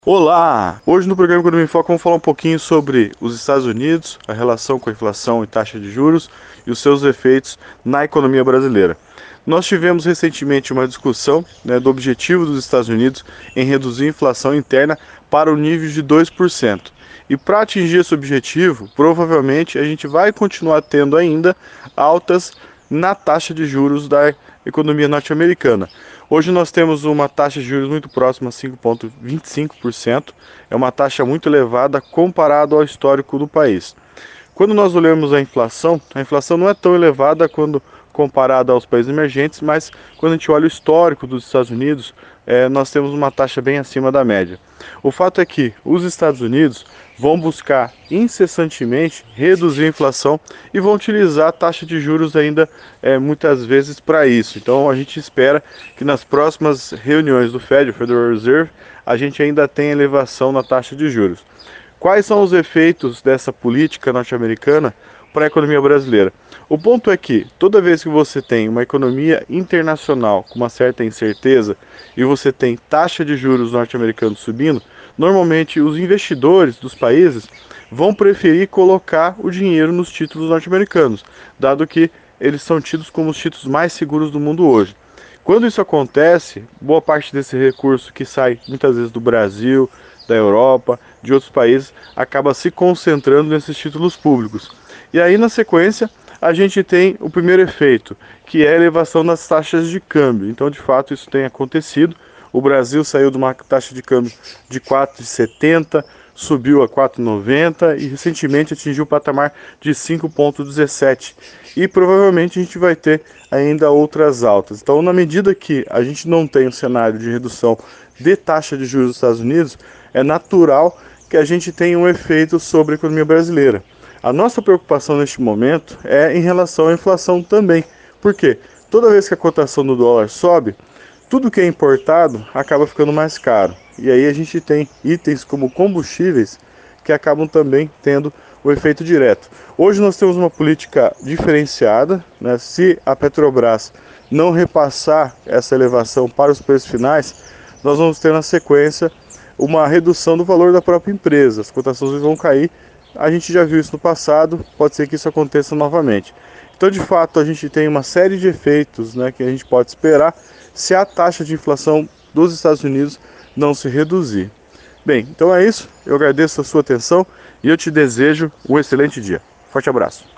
Olá! Hoje no programa Economia em Foco vamos falar um pouquinho sobre os Estados Unidos, a relação com a inflação e taxa de juros e os seus efeitos na economia brasileira. Nós tivemos recentemente uma discussão, do objetivo dos Estados Unidos em reduzir a inflação interna para o nível de 2%. E para atingir esse objetivo, provavelmente a gente vai continuar tendo ainda altas na taxa de juros da economia norte-americana. Hoje nós temos uma taxa de juros muito próxima a 5,25%, é uma taxa muito elevada comparado ao histórico do país. Quando nós olhamos a inflação não é tão elevada quando comparada aos países emergentes, mas quando a gente olha o histórico dos Estados Unidos, nós temos uma taxa bem acima da média. O fato é que os Estados Unidos vão buscar incessantemente reduzir a inflação e vão utilizar a taxa de juros ainda muitas vezes para isso. Então a gente espera que nas próximas reuniões do Fed, o Federal Reserve, a gente ainda tenha elevação na taxa de juros. Quais são os efeitos dessa política norte-americana para a economia brasileira? O ponto é que toda vez que você tem uma economia internacional com uma certa incerteza e você tem taxa de juros norte-americanos subindo, normalmente os investidores dos países vão preferir colocar o dinheiro nos títulos norte-americanos, dado que eles são tidos como os títulos mais seguros do mundo hoje. Quando isso acontece, boa parte desse recurso que sai muitas vezes do Brasil, da Europa, de outros países, acaba se concentrando nesses títulos públicos. E aí, na sequência, a gente tem o primeiro efeito, que é a elevação das taxas de câmbio. Então, de fato, isso tem acontecido. O Brasil saiu de uma taxa de câmbio de 4,70, subiu a 4,90 e recentemente atingiu o patamar de 5,17. E provavelmente a gente vai ter ainda outras altas. Então, na medida que a gente não tem um cenário de redução de taxa de juros dos Estados Unidos, é natural que a gente tenha um efeito sobre a economia brasileira. A nossa preocupação neste momento é em relação à inflação também. Por quê? Toda vez que a cotação do dólar sobe, tudo que é importado acaba ficando mais caro. E aí a gente tem itens como combustíveis que acabam também tendo o efeito direto. Hoje nós temos uma política diferenciada, né? Se a Petrobras não repassar essa elevação para os preços finais, nós vamos ter na sequência uma redução do valor da própria empresa. As cotações vão cair. A gente já viu isso no passado, pode ser que isso aconteça novamente. Então, de fato, a gente tem uma série de efeitos, que a gente pode esperar se a taxa de inflação dos Estados Unidos não se reduzir. Bem, então é isso. Eu agradeço a sua atenção e eu te desejo um excelente dia. Forte abraço.